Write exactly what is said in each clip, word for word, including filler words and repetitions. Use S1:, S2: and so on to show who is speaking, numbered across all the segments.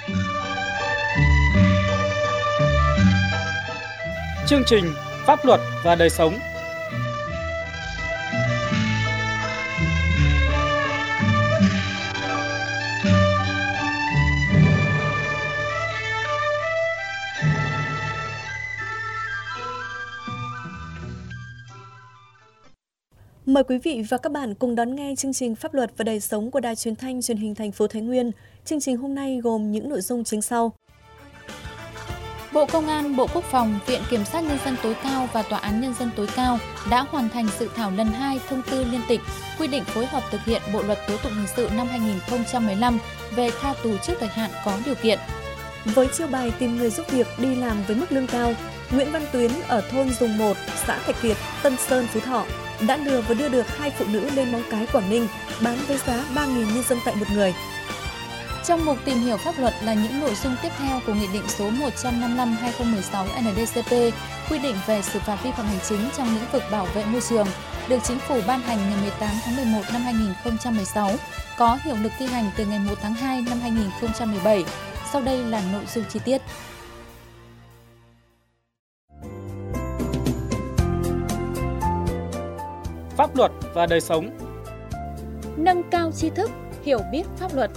S1: Chương trình Pháp luật và đời sống.
S2: Mời quý vị và các bạn cùng đón nghe chương trình Pháp luật và đời sống của Đài Truyền thanh Truyền hình thành phố Thái Nguyên. Chương trình hôm nay gồm những nội dung chính sau.
S3: Bộ Công an, Bộ Quốc phòng, Viện Kiểm sát Nhân dân tối cao và Tòa án Nhân dân tối cao đã hoàn thành dự thảo lần hai thông tư liên tịch quy định phối hợp thực hiện Bộ luật tố tụng hình sự năm hai nghìn không trăm mười lăm về tha tù trước thời hạn có điều kiện.
S2: Với chiêu bài tìm người giúp việc đi làm với mức lương cao, Nguyễn Văn Tuyến ở thôn Dùng một, xã Thạch Kiệt, Tân Sơn, Phú Thọ đã lừa và đưa được hai phụ nữ lên Móng Cái, Quảng Ninh bán với giá ba nghìn nhân dân tệ một người.
S3: Trong mục tìm hiểu pháp luật là những nội dung tiếp theo của Nghị định số một trăm năm mươi lăm trên hai nghìn không trăm mười sáu N D C P quy định về xử phạt vi phạm hành chính trong lĩnh vực bảo vệ môi trường, được Chính phủ ban hành ngày mười tám tháng mười một năm hai nghìn không trăm mười sáu, có hiệu lực thi hành từ ngày một tháng hai năm hai nghìn không trăm mười bảy. Sau đây là nội dung chi tiết.
S1: Pháp luật và đời sống.
S3: Nâng cao tri thức, hiểu biết pháp luật.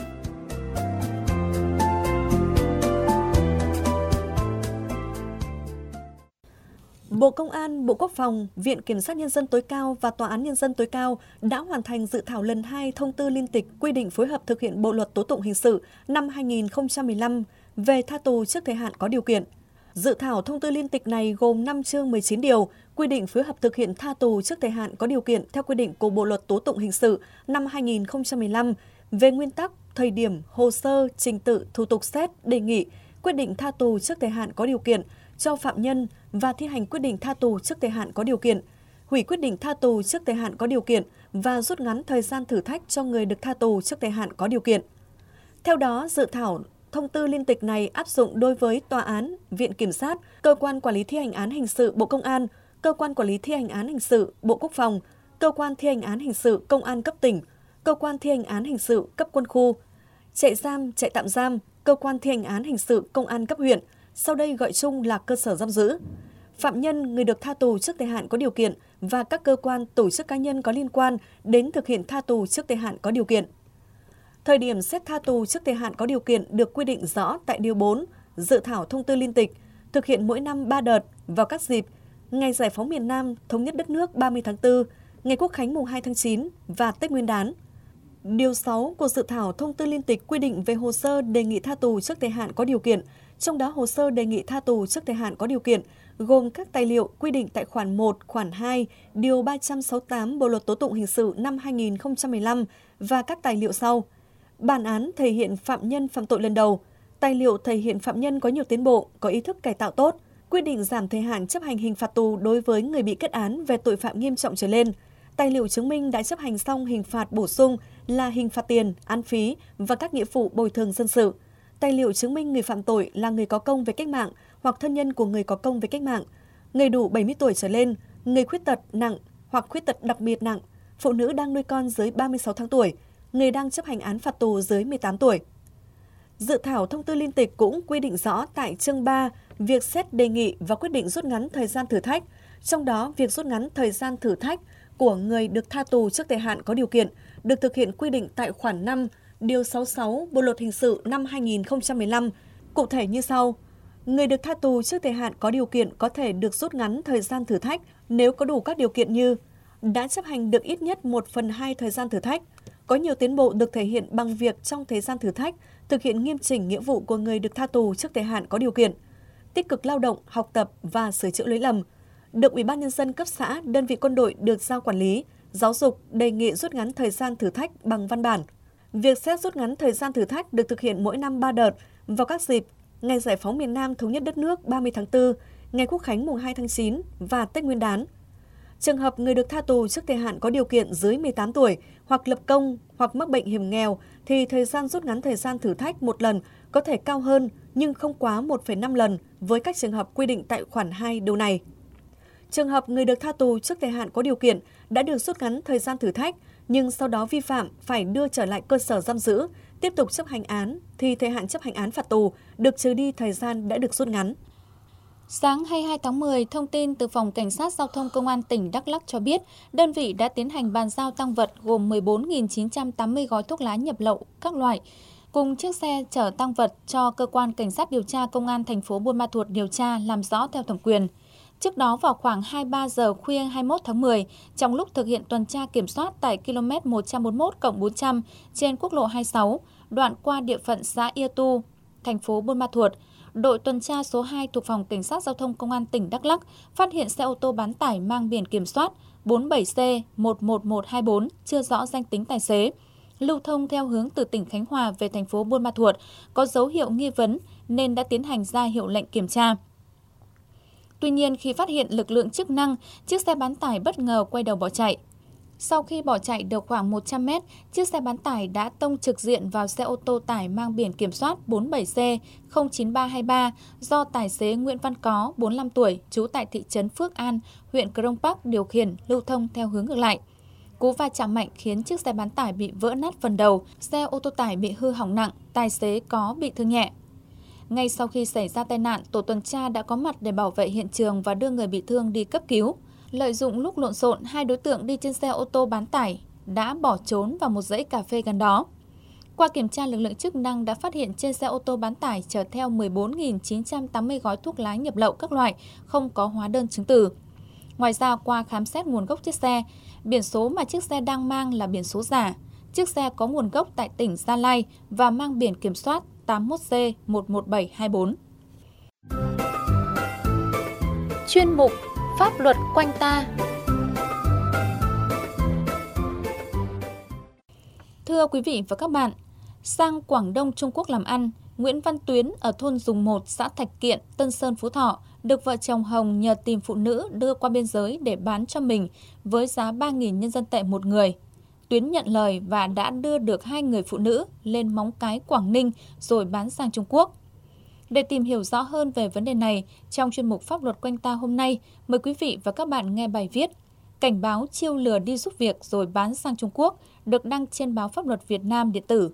S2: Bộ Công an, Bộ Quốc phòng, Viện Kiểm sát Nhân dân tối cao và Tòa án Nhân dân tối cao đã hoàn thành dự thảo lần hai thông tư liên tịch quy định phối hợp thực hiện Bộ luật tố tụng hình sự năm hai nghìn không trăm mười lăm về tha tù trước thời hạn có điều kiện. Dự thảo thông tư liên tịch này gồm năm chương mười chín điều, quy định phối hợp thực hiện tha tù trước thời hạn có điều kiện theo quy định của Bộ luật tố tụng hình sự năm hai nghìn không trăm mười lăm về nguyên tắc, thời điểm, hồ sơ, trình tự, thủ tục xét, đề nghị, quyết định tha tù trước thời hạn có điều kiện cho phạm nhân và thi hành quyết định tha tù trước thời hạn có điều kiện, hủy quyết định tha tù trước thời hạn có điều kiện và rút ngắn thời gian thử thách cho người được tha tù trước thời hạn có điều kiện. Theo đó, dự thảo thông tư liên tịch này áp dụng đối với Tòa án, Viện Kiểm sát, Cơ quan Quản lý thi hành án hình sự Bộ Công an, Cơ quan Quản lý thi hành án hình sự Bộ Quốc phòng, Cơ quan thi hành án hình sự Công an cấp tỉnh, Cơ quan thi hành án hình sự cấp quân khu, trại giam, trại tạm giam, Cơ quan thi hành án hình sự Công an cấp huyện, sau đây gọi chung là cơ sở giam giữ, phạm nhân, người được tha tù trước thời hạn có điều kiện và các cơ quan, tổ chức cá nhân có liên quan đến thực hiện tha tù trước thời hạn có điều kiện. Thời điểm xét tha tù trước thời hạn có điều kiện được quy định rõ tại Điều bốn, dự thảo thông tư liên tịch, thực hiện mỗi năm ba đợt vào các dịp Ngày Giải phóng miền Nam, Thống nhất đất nước ba mươi tháng tư, Ngày Quốc khánh mùng hai tháng chín và Tết Nguyên đán. Điều sáu của dự thảo thông tư liên tịch quy định về hồ sơ đề nghị tha tù trước thời hạn có điều kiện, trong đó hồ sơ đề nghị tha tù trước thời hạn có điều kiện gồm các tài liệu quy định tại khoản một, khoản hai, điều ba trăm sáu mươi tám Bộ luật tố tụng hình sự năm hai nghìn không trăm mười lăm và các tài liệu sau: bản án thể hiện phạm nhân phạm tội lần đầu, tài liệu thể hiện phạm nhân có nhiều tiến bộ, có ý thức cải tạo tốt, quyết định giảm thời hạn chấp hành hình phạt tù đối với người bị kết án về tội phạm nghiêm trọng trở lên, tài liệu chứng minh đã chấp hành xong hình phạt bổ sung là hình phạt tiền, án phí và các nghĩa vụ bồi thường dân sự, tài liệu chứng minh người phạm tội là người có công với cách mạng hoặc thân nhân của người có công với cách mạng, người đủ bảy mươi tuổi trở lên, người khuyết tật nặng hoặc khuyết tật đặc biệt nặng, phụ nữ đang nuôi con dưới ba mươi sáu tháng tuổi, người đang chấp hành án phạt tù dưới mười tám tuổi. Dự thảo thông tư liên tịch cũng quy định rõ tại chương ba việc xét đề nghị và quyết định rút ngắn thời gian thử thách, trong đó việc rút ngắn thời gian thử thách của người được tha tù trước thời hạn có điều kiện được thực hiện quy định tại khoản năm, điều sáu mươi sáu Bộ luật hình sự năm hai nghìn không trăm mười lăm, cụ thể như sau: người được tha tù trước thời hạn có điều kiện có thể được rút ngắn thời gian thử thách nếu có đủ các điều kiện như đã chấp hành được ít nhất một phần hai thời gian thử thách, có nhiều tiến bộ được thể hiện bằng việc trong thời gian thử thách thực hiện nghiêm chỉnh nghĩa vụ của người được tha tù trước thời hạn có điều kiện, tích cực lao động, học tập và sửa chữa lỗi lầm, được Ủy ban Nhân dân cấp xã, đơn vị quân đội được giao quản lý, giáo dục đề nghị rút ngắn thời gian thử thách bằng văn bản. Việc xét rút ngắn thời gian thử thách được thực hiện mỗi năm ba đợt vào các dịp Ngày Giải phóng miền Nam, Thống nhất đất nước ba mươi tháng tư, Ngày Quốc khánh mùng hai tháng chín và Tết Nguyên đán. Trường hợp người được tha tù trước thời hạn có điều kiện dưới mười tám tuổi hoặc lập công hoặc mắc bệnh hiểm nghèo thì thời gian rút ngắn thời gian thử thách một lần có thể cao hơn nhưng không quá một phẩy năm lần với các trường hợp quy định tại khoản hai điều này. Trường hợp người được tha tù trước thời hạn có điều kiện đã được rút ngắn thời gian thử thách nhưng sau đó vi phạm phải đưa trở lại cơ sở giam giữ tiếp tục chấp hành án thì thời hạn chấp hành án phạt tù được trừ đi thời gian đã được rút ngắn.
S3: Sáng hai mươi hai tháng mười, thông tin từ Phòng Cảnh sát Giao thông Công an tỉnh Đắk Lắk cho biết, đơn vị đã tiến hành bàn giao tang vật gồm mười bốn nghìn chín trăm tám mươi gói thuốc lá nhập lậu các loại, cùng chiếc xe chở tang vật cho Cơ quan Cảnh sát điều tra Công an thành phố Buôn Ma Thuột điều tra làm rõ theo thẩm quyền. Trước đó vào khoảng hai mươi ba giờ khuya hai mươi mốt tháng mười, trong lúc thực hiện tuần tra kiểm soát tại km một trăm bốn mươi mốt cộng bốn trăm trên quốc lộ hai mươi sáu, đoạn qua địa phận xã Ia Tu, thành phố Buôn Ma Thuột, đội tuần tra số hai thuộc Phòng Cảnh sát Giao thông Công an tỉnh Đắk Lắk phát hiện xe ô tô bán tải mang biển kiểm soát bốn bảy C một một một hai bốn chưa rõ danh tính tài xế, lưu thông theo hướng từ tỉnh Khánh Hòa về thành phố Buôn Ma Thuột, có dấu hiệu nghi vấn nên đã tiến hành ra hiệu lệnh kiểm tra. Tuy nhiên, khi phát hiện lực lượng chức năng, chiếc xe bán tải bất ngờ quay đầu bỏ chạy. Sau khi bỏ chạy được khoảng một trăm mét, chiếc xe bán tải đã tông trực diện vào xe ô tô tải mang biển kiểm soát bốn bảy C không chín ba hai ba do tài xế Nguyễn Văn Có, bốn mươi lăm tuổi, trú tại thị trấn Phước An, huyện Crong Park điều khiển lưu thông theo hướng ngược lại. Cú va chạm mạnh khiến chiếc xe bán tải bị vỡ nát phần đầu, xe ô tô tải bị hư hỏng nặng, tài xế Có bị thương nhẹ. Ngay sau khi xảy ra tai nạn, tổ tuần tra đã có mặt để bảo vệ hiện trường và đưa người bị thương đi cấp cứu. Lợi dụng lúc lộn xộn, hai đối tượng đi trên xe ô tô bán tải đã bỏ trốn vào một dãy cà phê gần đó. Qua kiểm tra, lực lượng chức năng đã phát hiện trên xe ô tô bán tải chở theo mười bốn nghìn chín trăm tám mươi gói thuốc lá nhập lậu các loại, không có hóa đơn chứng từ. Ngoài ra, qua khám xét nguồn gốc chiếc xe, biển số mà chiếc xe đang mang là biển số giả. Chiếc xe có nguồn gốc tại tỉnh Gia Lai và mang biển kiểm soát tám mươi mốt C một một bảy hai bốn. Chuyên mục Pháp luật quanh ta. Thưa quý vị và các bạn, sang Quảng Đông Trung Quốc làm ăn, Nguyễn Văn Tuyến ở thôn Dùng một, xã Thạch Kiện, Tân Sơn, Phú Thọ được vợ chồng Hồng nhờ tìm phụ nữ đưa qua biên giới để bán cho mình với giá ba nghìn nhân dân tệ một người. Tuyến nhận lời và đã đưa được hai người phụ nữ lên Móng Cái, Quảng Ninh rồi bán sang Trung Quốc. Để tìm hiểu rõ hơn về vấn đề này, trong chuyên mục Pháp luật quanh ta hôm nay, mời quý vị và các bạn nghe bài viết Cảnh báo chiêu lừa đi giúp việc rồi bán sang Trung Quốc được đăng trên báo Pháp luật Việt Nam điện tử.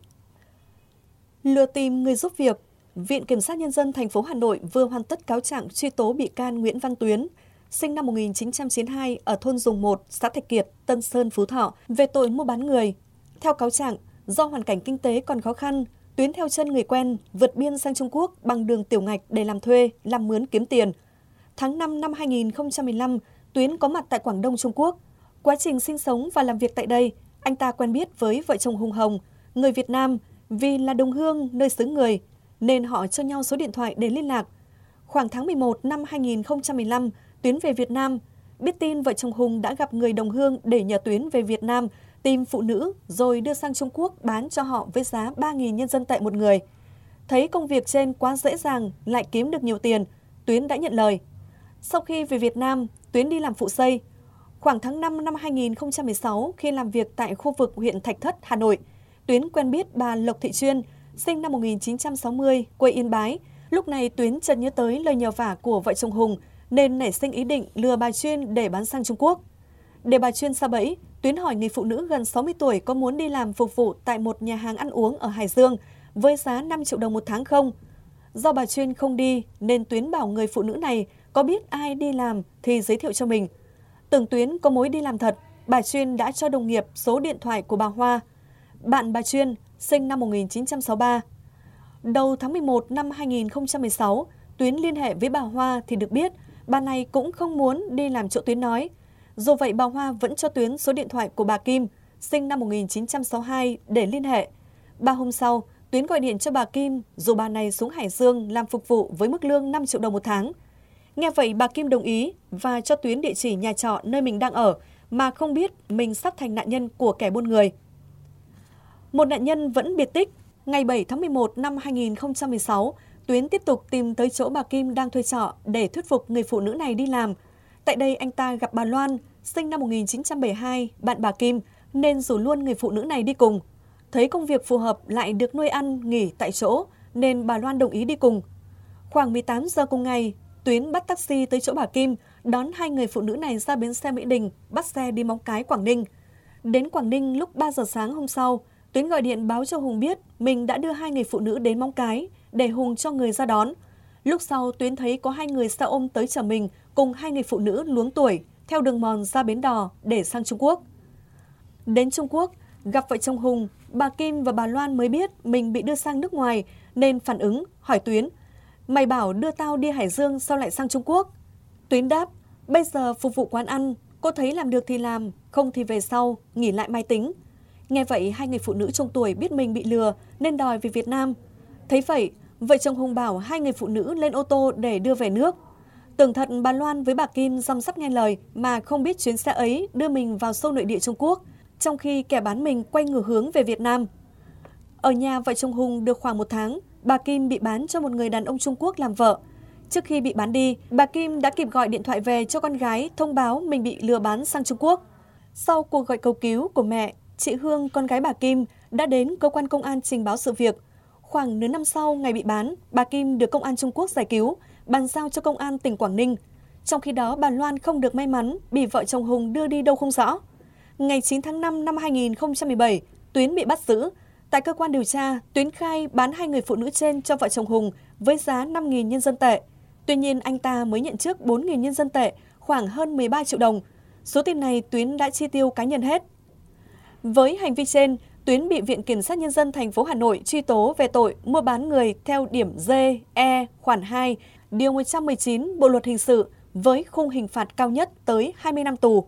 S2: Lừa tìm người giúp việc, Viện Kiểm sát Nhân dân thành phố Hà Nội vừa hoàn tất cáo trạng truy tố bị can Nguyễn Văn Tuyến, sinh năm một nghìn chín trăm chín mươi hai ở thôn Dùng một, xã Thạch Kiệt, Tân Sơn, Phú Thọ về tội mua bán người. Theo cáo trạng, do hoàn cảnh kinh tế còn khó khăn, Tuyến theo chân người quen vượt biên sang Trung Quốc bằng đường tiểu ngạch để làm thuê, làm mướn kiếm tiền. Tháng năm năm hai nghìn không trăm mười lăm, Tuyến có mặt tại Quảng Đông, Trung Quốc. Quá trình sinh sống và làm việc tại đây, anh ta quen biết với vợ chồng Hùng Hồng, người Việt Nam, vì là đồng hương nơi xứ người, nên họ cho nhau số điện thoại để liên lạc. Khoảng tháng mười một năm hai nghìn không trăm mười lăm, Tuyến về Việt Nam. Biết tin vợ chồng Hùng đã gặp người đồng hương để nhờ Tuyến về Việt Nam tìm phụ nữ rồi đưa sang Trung Quốc bán cho họ với giá ba nghìn nhân dân tệ một người. Thấy công việc trên quá dễ dàng, lại kiếm được nhiều tiền, Tuyến đã nhận lời. Sau khi về Việt Nam, Tuyến đi làm phụ xây. Khoảng tháng năm năm hai nghìn không trăm mười sáu, khi làm việc tại khu vực huyện Thạch Thất, Hà Nội, Tuyến quen biết bà Lộc Thị Chuyên, sinh năm một nghìn chín trăm sáu mươi, quê Yên Bái. Lúc này Tuyến chợt nhớ tới lời nhờ vả của vợ chồng Hùng, nên nảy sinh ý định lừa bà Chuyên để bán sang Trung Quốc. Để bà Chuyên sa bẫy, Tuyến hỏi người phụ nữ gần sáu mươi tuổi có muốn đi làm phục vụ tại một nhà hàng ăn uống ở Hải Dương với giá năm triệu đồng một tháng không. Do bà Chuyên không đi nên Tuyến bảo người phụ nữ này có biết ai đi làm thì giới thiệu cho mình. Tưởng Tuyến có mối đi làm thật, bà Chuyên đã cho đồng nghiệp số điện thoại của bà Hoa, bạn bà Chuyên, sinh năm một nghìn chín trăm sáu mươi ba. Đầu tháng mười một năm hai nghìn không trăm mười sáu, Tuyến liên hệ với bà Hoa thì được biết bà này cũng không muốn đi làm chỗ Tuyến nói. Dù vậy bà Hoa vẫn cho Tuyến số điện thoại của bà Kim, sinh năm một nghìn chín trăm sáu mươi hai để liên hệ. Ba hôm sau, Tuyến gọi điện cho bà Kim, dù bà này xuống Hải Dương làm phục vụ với mức lương năm triệu đồng một tháng. Nghe vậy bà Kim đồng ý và cho Tuyến địa chỉ nhà trọ nơi mình đang ở mà không biết mình sắp thành nạn nhân của kẻ buôn người. Một nạn nhân vẫn biệt tích. Ngày bảy tháng mười một năm hai nghìn không trăm mười sáu, Tuyến tiếp tục tìm tới chỗ bà Kim đang thuê trọ để thuyết phục người phụ nữ này đi làm. Tại đây anh ta gặp bà Loan, sinh năm một nghìn chín trăm bảy mươi hai, bạn bà Kim, nên rủ luôn người phụ nữ này đi cùng. Thấy công việc phù hợp lại được nuôi ăn, nghỉ tại chỗ, nên bà Loan đồng ý đi cùng. Khoảng mười tám giờ cùng ngày, Tuyến bắt taxi tới chỗ bà Kim, đón hai người phụ nữ này ra bến xe Mỹ Đình, bắt xe đi Móng Cái, Quảng Ninh. Đến Quảng Ninh lúc ba giờ sáng hôm sau, Tuyến gọi điện báo cho Hùng biết mình đã đưa hai người phụ nữ đến Móng Cái để Hùng cho người ra đón. Lúc sau, Tuyến thấy có hai người xe ôm tới chở mình cùng hai người phụ nữ luống tuổi theo đường mòn ra Bến Đò để sang Trung Quốc. Đến Trung Quốc, gặp vợ chồng Hùng, bà Kim và bà Loan mới biết mình bị đưa sang nước ngoài nên phản ứng, hỏi Tuyến: "Mày bảo đưa tao đi Hải Dương sao lại sang Trung Quốc?" Tuyến đáp: "Bây giờ phục vụ quán ăn, cô thấy làm được thì làm, không thì về sau, nghỉ lại mai tính." Nghe vậy, hai người phụ nữ trung tuổi biết mình bị lừa nên đòi về Việt Nam. Thấy vậy, vợ chồng Hùng bảo hai người phụ nữ lên ô tô để đưa về nước. Tưởng thật bà Loan với bà Kim răm rắp nghe lời mà không biết chuyến xe ấy đưa mình vào sâu nội địa Trung Quốc, trong khi kẻ bán mình quay ngược hướng về Việt Nam. Ở nhà vợ chồng Hùng được khoảng một tháng, bà Kim bị bán cho một người đàn ông Trung Quốc làm vợ. Trước khi bị bán đi, bà Kim đã kịp gọi điện thoại về cho con gái thông báo mình bị lừa bán sang Trung Quốc. Sau cuộc gọi cầu cứu của mẹ, chị Hương, con gái bà Kim, đã đến cơ quan công an trình báo sự việc. Khoảng nửa năm sau ngày bị bán, bà Kim được công an Trung Quốc giải cứu, bàn giao cho công an tỉnh Quảng Ninh. Trong khi đó, bà Loan không được may mắn, bị vợ chồng Hùng đưa đi đâu không rõ. Ngày chín tháng năm năm hai nghìn không trăm mười bảy, Tuyến bị bắt giữ. Tại cơ quan điều tra, Tuyến khai bán hai người phụ nữ trên cho vợ chồng Hùng với giá năm nghìn nhân dân tệ. Tuy nhiên, anh ta mới nhận trước bốn nghìn nhân dân tệ, khoảng hơn mười ba triệu đồng. Số tiền này Tuyến đã chi tiêu cá nhân hết. Với hành vi trên, Tuyến bị Viện Kiểm sát Nhân dân thành phố Hà Nội truy tố về tội mua bán người theo điểm D, E, khoản hai, điều một trăm mười chín Bộ Luật Hình sự với khung hình phạt cao nhất tới hai mươi năm tù.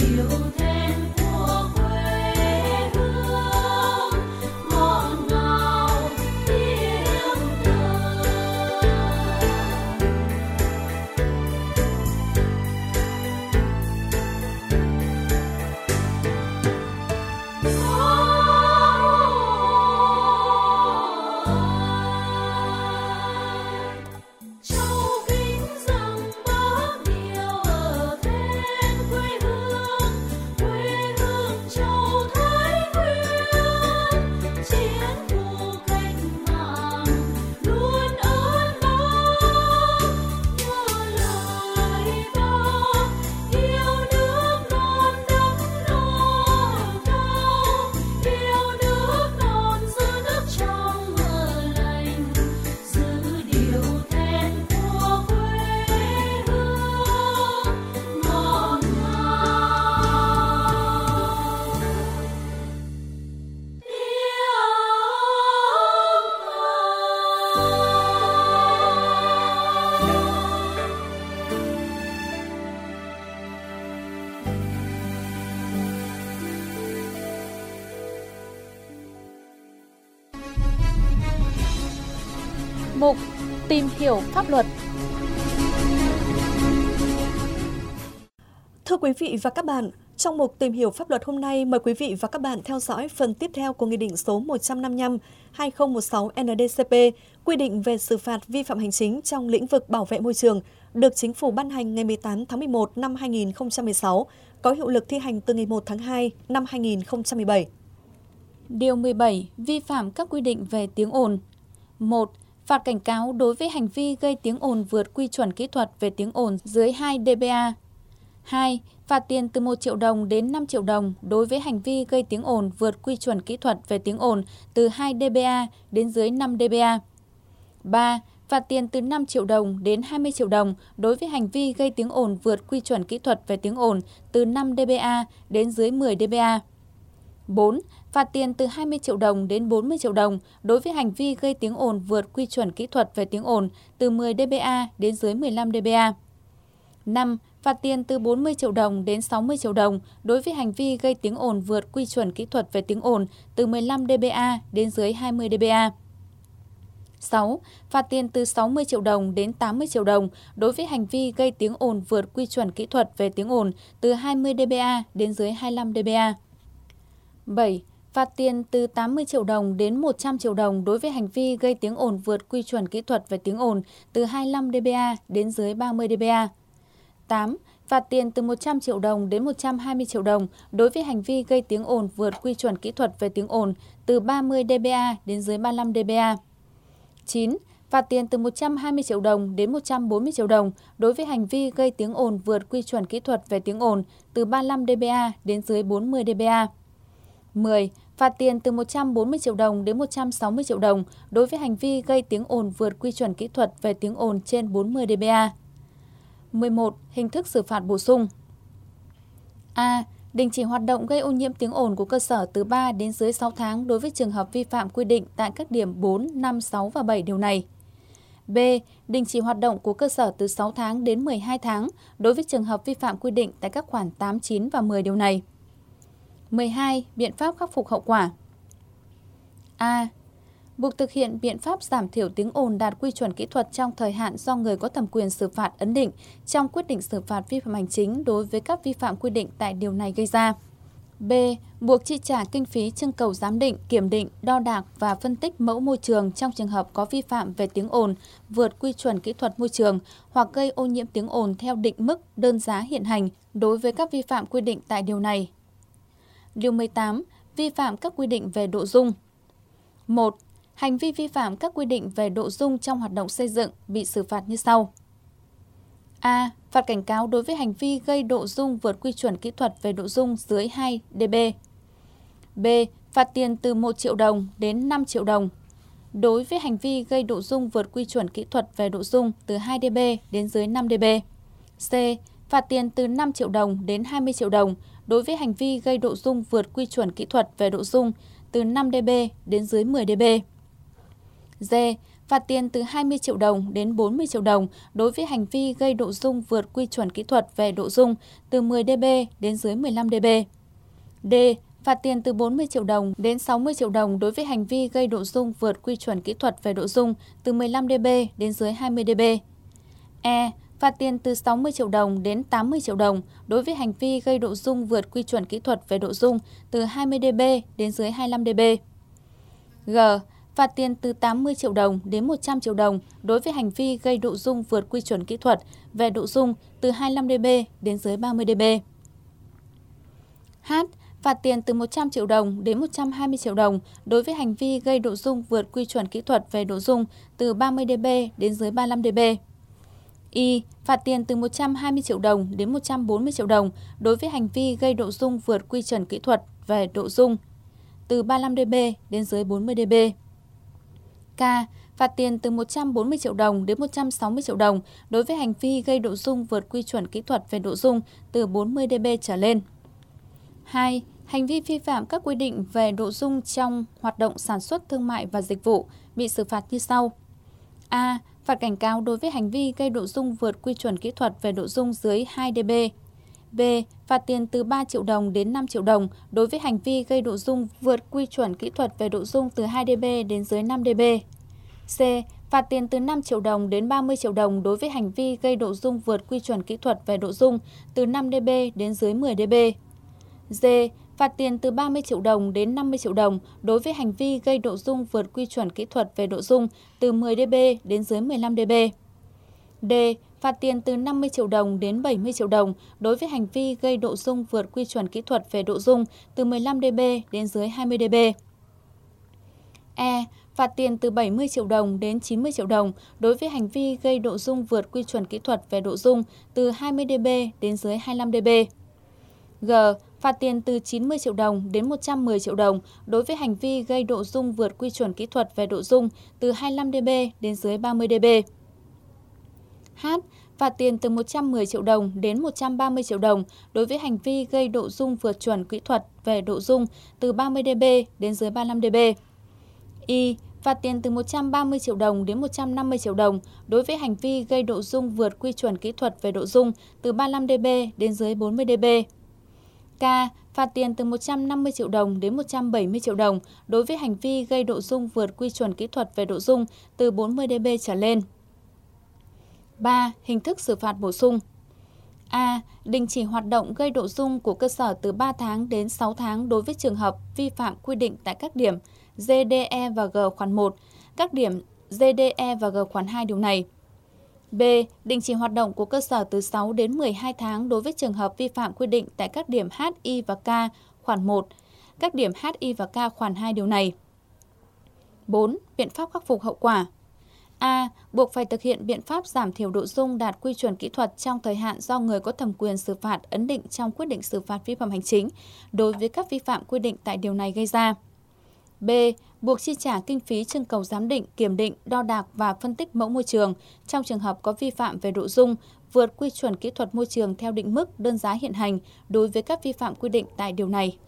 S3: Mục Tìm hiểu pháp luật.
S2: Thưa quý vị và các bạn, trong mục Tìm hiểu pháp luật hôm nay, mời quý vị và các bạn theo dõi phần tiếp theo của Nghị định số một trăm năm mươi lăm trên hai nghìn không trăm mười sáu N D C P quy định về xử phạt vi phạm hành chính trong lĩnh vực bảo vệ môi trường, được Chính phủ ban hành ngày mười tám tháng mười một năm hai nghìn không trăm mười sáu, có hiệu lực thi hành từ ngày một tháng hai năm hai nghìn không trăm mười bảy.
S3: Điều mười bảy. Vi phạm các quy định về tiếng ồn. một. Phạt cảnh cáo đối với hành vi gây tiếng ồn vượt quy chuẩn kỹ thuật về tiếng ồn dưới hai đê bê a. hai. Phạt tiền từ một triệu đồng đến năm triệu đồng đối với hành vi gây tiếng ồn vượt quy chuẩn kỹ thuật về tiếng ồn từ hai đê bê a đến dưới năm đê bê a. ba. Phạt tiền từ năm triệu đồng đến hai mươi triệu đồng đối với hành vi gây tiếng ồn vượt quy chuẩn kỹ thuật về tiếng ồn từ năm đê bê a đến dưới mười đê bê a. bốn. Phạt tiền từ hai mươi triệu đồng đến bốn mươi triệu đồng đối với hành vi gây tiếng ồn vượt quy chuẩn kỹ thuật về tiếng ồn từ mười đê bê a đến dưới mười lăm đê bê a. năm. Phạt tiền từ bốn mươi triệu đồng đến sáu mươi triệu đồng đối với hành vi gây tiếng ồn vượt quy chuẩn kỹ thuật về tiếng ồn từ mười lăm đê bê a đến dưới hai mươi đê bê a. sáu. Phạt tiền từ sáu mươi triệu đồng đến tám mươi triệu đồng đối với hành vi gây tiếng ồn vượt quy chuẩn kỹ thuật về tiếng ồn từ hai mươi đê bê a đến dưới hai mươi lăm đê bê a. bảy. Phạt tiền từ tám mươi triệu đồng đến một trăm triệu đồng đối với hành vi gây tiếng ồn vượt quy chuẩn kỹ thuật về tiếng ồn từ hai mươi lăm đê bê a đến dưới ba mươi đê bê a. tám. Phạt tiền từ một trăm triệu đồng đến một trăm hai mươi triệu đồng đối với hành vi gây tiếng ồn vượt quy chuẩn kỹ thuật về tiếng ồn từ ba mươi đê bê a đến dưới ba mươi lăm đê bê a. chín. Phạt tiền từ một trăm hai mươi triệu đồng đến một trăm bốn mươi triệu đồng đối với hành vi gây tiếng ồn vượt quy chuẩn kỹ thuật về tiếng ồn từ ba mươi lăm đê bê a đến dưới bốn mươi đê bê a. mười. Phạt tiền từ một trăm bốn mươi triệu đồng đến một trăm sáu mươi triệu đồng đối với hành vi gây tiếng ồn vượt quy chuẩn kỹ thuật về tiếng ồn trên bốn mươi đê bê a. mười một. Hình thức xử phạt bổ sung. A. Đình chỉ hoạt động gây ô nhiễm tiếng ồn của cơ sở từ ba đến dưới sáu tháng đối với trường hợp vi phạm quy định tại các điểm bốn, năm, sáu và bảy điều này. B. Đình chỉ hoạt động của cơ sở từ sáu tháng đến mười hai tháng đối với trường hợp vi phạm quy định tại các khoản tám, chín và mười điều này. mười hai. Biện pháp khắc phục hậu quả. A. Buộc thực hiện biện pháp giảm thiểu tiếng ồn đạt quy chuẩn kỹ thuật trong thời hạn do người có thẩm quyền xử phạt ấn định trong quyết định xử phạt vi phạm hành chính đối với các vi phạm quy định tại điều này gây ra. B. Buộc chi trả kinh phí trưng cầu giám định, kiểm định, đo đạc và phân tích mẫu môi trường trong trường hợp có vi phạm về tiếng ồn vượt quy chuẩn kỹ thuật môi trường hoặc gây ô nhiễm tiếng ồn theo định mức đơn giá hiện hành đối với các vi phạm quy định tại điều này. Điều mười tám. Vi phạm các quy định về độ rung. một. Hành vi vi phạm các quy định về độ rung trong hoạt động xây dựng bị xử phạt như sau. A. Phạt cảnh cáo đối với hành vi gây độ rung vượt quy chuẩn kỹ thuật về độ rung dưới hai đê bê. B. Phạt tiền từ một triệu đồng đến năm triệu đồng đối với hành vi gây độ rung vượt quy chuẩn kỹ thuật về độ rung từ hai đê bê đến dưới năm đê bê. C. Phạt tiền từ năm triệu đồng đến hai mươi triệu đồng đối với hành vi gây độ rung vượt quy chuẩn kỹ thuật về độ rung từ năm đê bê đến dưới mười đê bê. D. phạt tiền từ hai mươi triệu đồng đến bốn mươi triệu đồng đối với hành vi gây độ rung vượt quy chuẩn kỹ thuật về độ rung từ mười đê bê đến dưới mười lăm đê bê. D. Phạt tiền từ bốn mươi triệu đồng đến sáu mươi triệu đồng đối với hành vi gây độ rung vượt quy chuẩn kỹ thuật về độ rung từ mười lăm đê bê đến dưới hai mươi đê bê. E. Phạt tiền từ sáu mươi triệu đồng đến tám mươi triệu đồng đối với hành vi gây độ rung vượt quy chuẩn kỹ thuật về độ rung từ hai mươi đê bê đến dưới hai mươi lăm đê bê. G. Phạt tiền từ tám mươi triệu đồng đến một trăm triệu đồng đối với hành vi gây độ rung vượt quy chuẩn kỹ thuật về độ rung từ hai mươi lăm đê bê đến dưới ba mươi đê bê. H. Phạt tiền từ một trăm triệu đồng đến một trăm hai mươi triệu đồng đối với hành vi gây độ rung vượt quy chuẩn kỹ thuật về độ rung từ ba mươi đê bê đến dưới ba mươi lăm đê bê. Y. Phạt tiền từ một trăm hai mươi triệu đồng đến một trăm bốn mươi triệu đồng đối với hành vi gây độ rung vượt quy chuẩn kỹ thuật về độ rung từ ba mươi lăm đê bê đến dưới bốn mươi đê bê. K. Phạt tiền từ một trăm bốn mươi triệu đồng đến một trăm sáu mươi triệu đồng đối với hành vi gây độ rung vượt quy chuẩn kỹ thuật về độ rung từ bốn mươi đê bê trở lên. hai. Hành vi vi phạm các quy định về độ rung trong hoạt động sản xuất, thương mại và dịch vụ bị xử phạt như sau. A. Phạt cảnh cáo đối với hành vi gây độ rung vượt quy chuẩn kỹ thuật về độ rung dưới hai đê bê. B. Phạt tiền từ ba triệu đồng đến năm triệu đồng đối với hành vi gây độ rung vượt quy chuẩn kỹ thuật về độ rung từ hai đê bê đến dưới năm đê bê. C. Phạt tiền từ năm triệu đồng đến ba mươi triệu đồng đối với hành vi gây độ rung vượt quy chuẩn kỹ thuật về độ rung từ năm đê bê đến dưới mười đê bê. D. Phạt tiền từ ba mươi triệu đồng đến năm mươi triệu đồng đối với hành vi gây độ rung vượt quy chuẩn kỹ thuật về độ rung từ mười đê bê đến dưới mười lăm đê bê. D. Phạt tiền từ năm mươi triệu đồng đến bảy mươi triệu đồng đối với hành vi gây độ rung vượt quy chuẩn kỹ thuật về độ rung từ mười lăm đê bê đến dưới hai mươi đê bê. E. Phạt tiền từ bảy mươi triệu đồng đến chín mươi triệu đồng đối với hành vi gây độ rung vượt quy chuẩn kỹ thuật về độ rung từ hai mươi đê bê đến dưới hai mươi lăm đê bê. G. Phạt tiền từ chín mươi triệu đồng đến một trăm mười triệu đồng đối với hành vi gây độ rung vượt quy chuẩn kỹ thuật về độ rung từ hai mươi lăm đê bê đến dưới ba mươi đê bê. H. Phạt tiền từ một trăm mười triệu đồng đến một trăm ba mươi triệu đồng đối với hành vi gây độ rung vượt chuẩn kỹ thuật về độ rung từ ba mươi đê bê đến dưới ba mươi lăm đê bê. Y. Phạt tiền từ một trăm ba mươi triệu đồng đến một trăm năm mươi triệu đồng đối với hành vi gây độ rung vượt quy chuẩn kỹ thuật về độ rung từ ba mươi lăm đê bê đến dưới bốn mươi đê bê. K. Phạt tiền từ một trăm năm mươi triệu đồng đến một trăm bảy mươi triệu đồng đối với hành vi gây độ rung vượt quy chuẩn kỹ thuật về độ rung từ bốn mươi đê bê trở lên. ba. Hình thức xử phạt bổ sung. A. Đình chỉ hoạt động gây độ rung của cơ sở từ ba tháng đến sáu tháng đối với trường hợp vi phạm quy định tại các điểm G, D, E và G khoản một, các điểm G, D, E và G khoản hai điều này. B. Đình chỉ hoạt động của cơ sở từ sáu đến mười hai tháng đối với trường hợp vi phạm quy định tại các điểm H, I và K khoản một, các điểm H, I và K khoản hai điều này. bốn. Biện pháp khắc phục hậu quả. A. Buộc phải thực hiện biện pháp giảm thiểu độ rung đạt quy chuẩn kỹ thuật trong thời hạn do người có thẩm quyền xử phạt ấn định trong quyết định xử phạt vi phạm hành chính đối với các vi phạm quy định tại điều này gây ra. B. Buộc chi trả kinh phí trưng cầu giám định, kiểm định, đo đạc và phân tích mẫu môi trường trong trường hợp có vi phạm về độ rung vượt quy chuẩn kỹ thuật môi trường theo định mức đơn giá hiện hành đối với các vi phạm quy định tại điều này.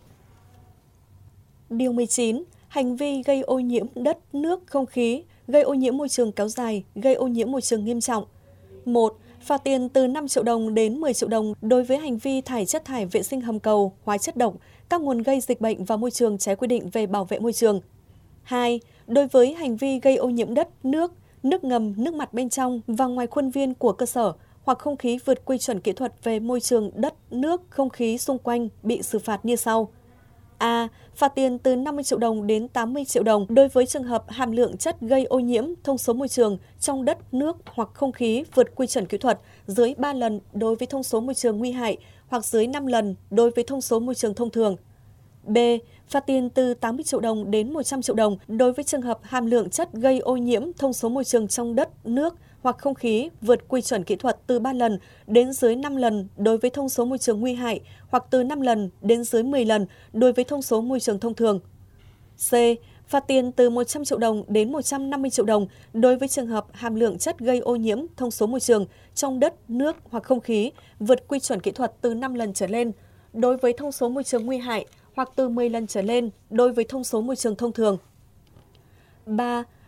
S2: Điều mười chín. Hành vi gây ô nhiễm đất, nước, không khí, gây ô nhiễm môi trường kéo dài, gây ô nhiễm môi trường nghiêm trọng. một. Phạt tiền từ năm triệu đồng đến mười triệu đồng đối với hành vi thải chất thải vệ sinh hầm cầu, hóa chất độc, các nguồn gây dịch bệnh vào môi trường trái quy định về bảo vệ môi trường. hai. Đối với hành vi gây ô nhiễm đất, nước, nước ngầm, nước mặt bên trong và ngoài khuôn viên của cơ sở hoặc không khí vượt quy chuẩn kỹ thuật về môi trường đất, nước, không khí xung quanh bị xử phạt như sau. A. Phạt tiền từ năm mươi triệu đồng đến tám mươi triệu đồng đối với trường hợp hàm lượng chất gây ô nhiễm thông số môi trường trong đất, nước hoặc không khí vượt quy chuẩn kỹ thuật dưới ba lần đối với thông số môi trường nguy hại hoặc dưới năm lần đối với thông số môi trường thông thường. B. Phạt tiền từ tám mươi triệu đồng đến một trăm triệu đồng đối với trường hợp hàm lượng chất gây ô nhiễm thông số môi trường trong đất, nước hoặc không khí vượt quy chuẩn kỹ thuật từ ba lần đến dưới năm lần đối với thông số môi trường nguy hại hoặc từ năm lần đến dưới mười lần đối với thông số môi trường thông thường. C. Phạt tiền từ một trăm triệu đồng đến một trăm năm mươi triệu đồng đối với trường hợp hàm lượng chất gây ô nhiễm thông số môi trường trong đất, nước hoặc không khí vượt quy chuẩn kỹ thuật từ năm lần trở lên đối với thông số môi trường nguy hại hoặc từ mười lần trở lên đối với thông số môi trường thông thường. ba.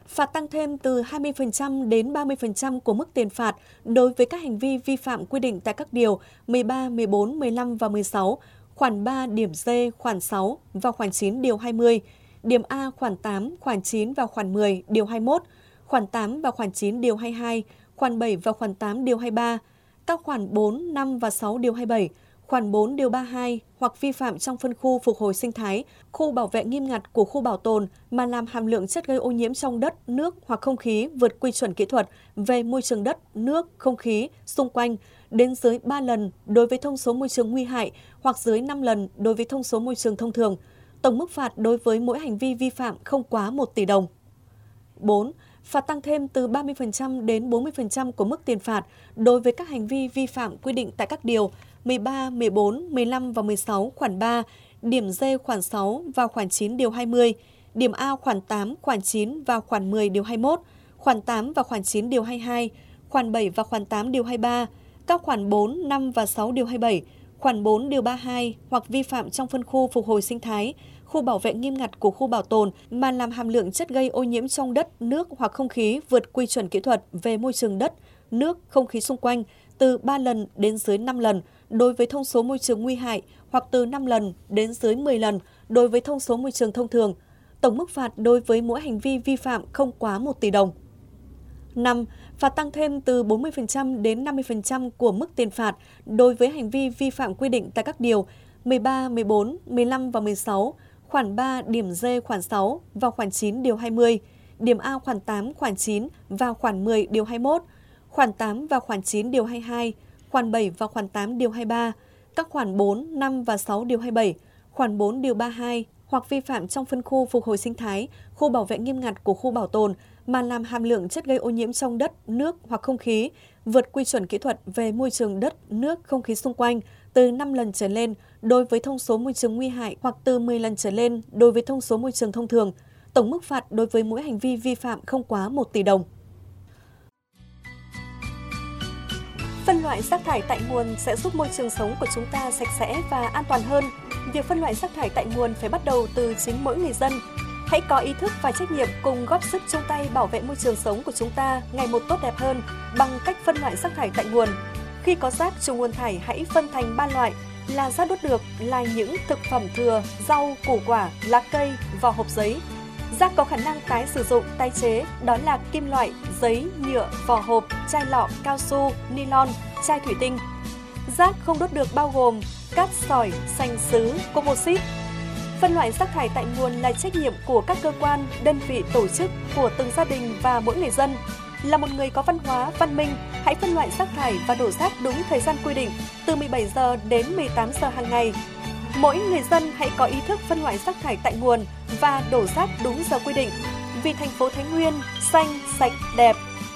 S2: Phạt tăng thêm từ hai mươi phần trăm đến ba mươi phần trăm của mức tiền phạt đối với các hành vi vi phạm quy định tại các điều mười ba, mười bốn, mười lăm và mười sáu, khoản ba điểm D, khoản sáu và khoản chín điều hai mươi, điểm A khoản tám, khoản chín và khoản mười điều hai mươi mốt, khoản tám và khoản chín điều hai mươi hai, khoản bảy và khoản tám điều hai mươi ba, các khoản bốn, năm và sáu điều hai mươi bảy, khoản bốn điều ba mươi hai hoặc vi phạm trong phân khu phục hồi sinh thái, khu bảo vệ nghiêm ngặt của khu bảo tồn mà làm hàm lượng chất gây ô nhiễm trong đất, nước hoặc không khí vượt quy chuẩn kỹ thuật về môi trường đất, nước, không khí xung quanh đến dưới ba lần đối với thông số môi trường nguy hại hoặc dưới năm lần đối với thông số môi trường thông thường. Tổng mức phạt đối với mỗi hành vi vi phạm không quá một tỷ đồng. bốn. Phạt tăng thêm từ ba mươi phần trăm đến bốn mươi phần trăm của mức tiền phạt đối với các hành vi vi phạm quy định tại các điều mười ba, mười bốn, mười lăm và mười sáu khoản ba, điểm D khoản sáu và khoản chín điều hai mươi, điểm A khoản tám, khoản chín và khoản mười điều hai mươi mốt, khoản tám và khoản chín điều hai mươi hai, khoản bảy và khoản tám điều hai mươi ba, các khoản bốn, năm và sáu điều hai mươi bảy, khoản bốn điều ba mươi hai hoặc vi phạm trong phân khu phục hồi sinh thái, khu bảo vệ nghiêm ngặt của khu bảo tồn mà làm hàm lượng chất gây ô nhiễm trong đất, nước hoặc không khí vượt quy chuẩn kỹ thuật về môi trường đất, nước, không khí xung quanh từ ba lần đến dưới năm lần đối với thông số môi trường nguy hại hoặc từ năm lần đến dưới mười lần đối với thông số môi trường thông thường. Tổng mức phạt đối với mỗi hành vi vi phạm không quá một tỷ đồng. năm. Phạt tăng thêm từ bốn mươi phần trăm đến năm mươi phần trăm của mức tiền phạt đối với hành vi vi phạm quy định tại các điều mười ba, mười bốn, mười lăm và mười sáu, khoản ba điểm D khoản sáu và khoản chín điều hai mươi, điểm A khoản tám, khoản chín và khoản mười điều hai mươi mốt, khoản tám và khoản chín điều hai mươi hai, khoản bảy và khoản tám điều hai mươi ba, các khoản bốn, năm và sáu điều hai mươi bảy, khoản bốn điều ba mươi hai hoặc vi phạm trong phân khu phục hồi sinh thái, khu bảo vệ nghiêm ngặt của khu bảo tồn mà làm hàm lượng chất gây ô nhiễm trong đất, nước hoặc không khí vượt quy chuẩn kỹ thuật về môi trường đất, nước, không khí xung quanh từ năm lần trở lên đối với thông số môi trường nguy hại hoặc từ mười lần trở lên đối với thông số môi trường thông thường. Tổng mức phạt đối với mỗi hành vi vi phạm không quá một tỷ đồng. Phân loại rác thải tại nguồn sẽ giúp môi trường sống của chúng ta sạch sẽ và an toàn hơn. Việc phân loại rác thải tại nguồn phải bắt đầu từ chính mỗi người dân. Hãy có ý thức và trách nhiệm cùng góp sức chung tay bảo vệ môi trường sống của chúng ta ngày một tốt đẹp hơn bằng cách phân loại rác thải tại nguồn. Khi có rác trùng nguồn thải, hãy phân thành ba loại là rác đốt được là những thực phẩm thừa, rau, củ quả, lá cây, vỏ hộp giấy. Rác có khả năng tái sử dụng, tái chế đó là kim loại, giấy, nhựa, vỏ hộp, chai lọ, cao su, nylon, chai thủy tinh. Rác không đốt được bao gồm cát sỏi, sành sứ, composite. Phân loại rác thải tại nguồn là trách nhiệm của các cơ quan, đơn vị, tổ chức, của từng gia đình và mỗi người dân. Là một người có văn hóa, văn minh, hãy phân loại rác thải và đổ rác đúng thời gian quy định, từ mười bảy giờ đến mười tám giờ hàng ngày. Mỗi người dân hãy có ý thức phân loại rác thải tại nguồn và đổ rác đúng giờ quy định, vì thành phố Thái Nguyên xanh, sạch, đẹp.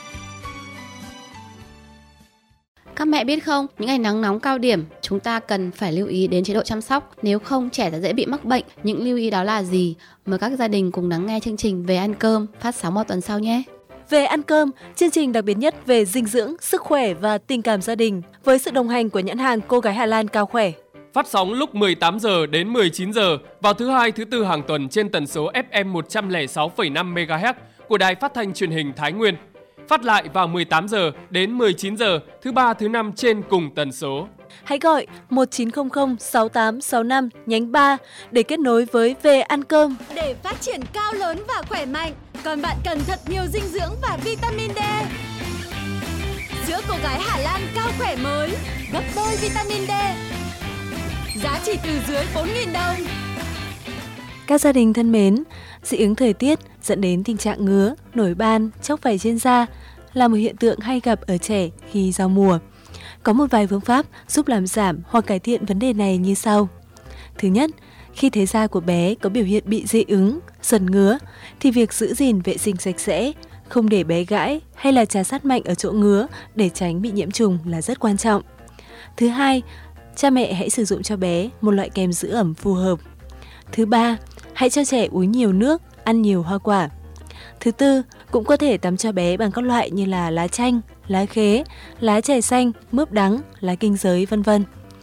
S4: Các mẹ biết không, những ngày nắng nóng cao điểm, chúng ta cần phải lưu ý đến chế độ chăm sóc, nếu không trẻ sẽ dễ bị mắc bệnh. Những lưu ý đó là gì? Mời các gia đình cùng lắng nghe chương trình Về ăn cơm phát sóng vào tuần sau nhé.
S5: Về ăn cơm, chương trình đặc biệt nhất về dinh dưỡng, sức khỏe và tình cảm gia đình với sự đồng hành của nhãn hàng Cô gái Hà Lan Cao Khỏe.
S6: Phát sóng lúc mười tám giờ đến mười chín giờ vào thứ hai, thứ tư hàng tuần trên tần số ép em một trăm lẻ sáu phẩy năm mê ga héc của Đài Phát thanh Truyền hình Thái Nguyên. Phát lại vào mười tám giờ đến mười chín giờ thứ ba, thứ năm trên cùng tần số.
S5: Hãy gọi một chín không không sáu tám sáu năm nhánh ba để kết nối với Về ăn cơm.
S7: Để phát triển cao lớn và khỏe mạnh, còn bạn cần thật nhiều dinh dưỡng và vitamin D. Sữa Cô gái Hà Lan Cao Khỏe mới, gấp đôi vitamin D. Giá chỉ từ dưới bốn nghìn đồng.
S5: Các gia đình thân mến, dị ứng thời tiết dẫn đến tình trạng ngứa, nổi ban, chóc vảy trên da là một hiện tượng hay gặp ở trẻ khi giao mùa. Có một vài phương pháp giúp làm giảm hoặc cải thiện vấn đề này như sau. Thứ nhất, khi thấy da của bé có biểu hiện bị dị ứng, sần ngứa, thì việc giữ gìn vệ sinh sạch sẽ, không để bé gãi hay là trà sát mạnh ở chỗ ngứa để tránh bị nhiễm trùng là rất quan trọng. Thứ hai, cha mẹ hãy sử dụng cho bé một loại kem giữ ẩm phù hợp. Thứ ba, hãy cho trẻ uống nhiều nước, ăn nhiều hoa quả. Thứ tư, cũng có thể tắm cho bé bằng các loại như là lá chanh, lá khế, lá chè xanh, mướp đắng, lá kinh giới, vân vân.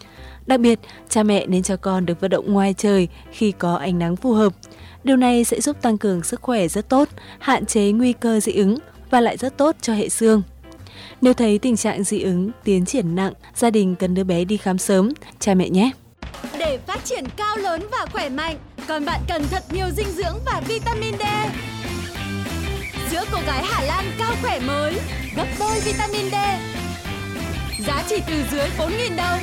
S5: Đặc biệt, cha mẹ nên cho con được vận động ngoài trời khi có ánh nắng phù hợp. Điều này sẽ giúp tăng cường sức khỏe rất tốt, hạn chế nguy cơ dị ứng và lại rất tốt cho hệ xương. Nếu thấy tình trạng dị ứng tiến triển nặng, gia đình cần đưa bé đi khám sớm, cha mẹ nhé.
S7: Để phát triển cao lớn và khỏe mạnh, con bạn cần thật nhiều dinh dưỡng và vitamin D. Sữa cô gái Hà Lan cao khỏe mới, gấp đôi vitamin D. Giá chỉ từ dưới bốn nghìn đồng.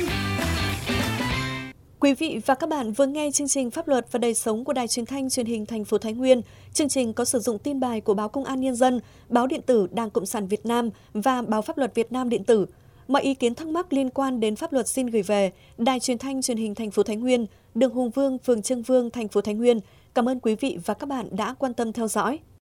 S2: Quý vị và các bạn vừa nghe chương trình Pháp luật và đời sống của Đài Truyền thanh Truyền hình thành phố Thái Nguyên. Chương trình có sử dụng tin bài của báo Công an Nhân dân, báo điện tử Đảng Cộng sản Việt Nam và báo Pháp luật Việt Nam điện tử. Mọi ý kiến thắc mắc liên quan đến pháp luật xin gửi về Đài Truyền thanh Truyền hình thành phố Thái Nguyên, đường Hùng Vương, phường Trương Vương, thành phố Thái Nguyên. Cảm ơn quý vị và các bạn đã quan tâm theo dõi.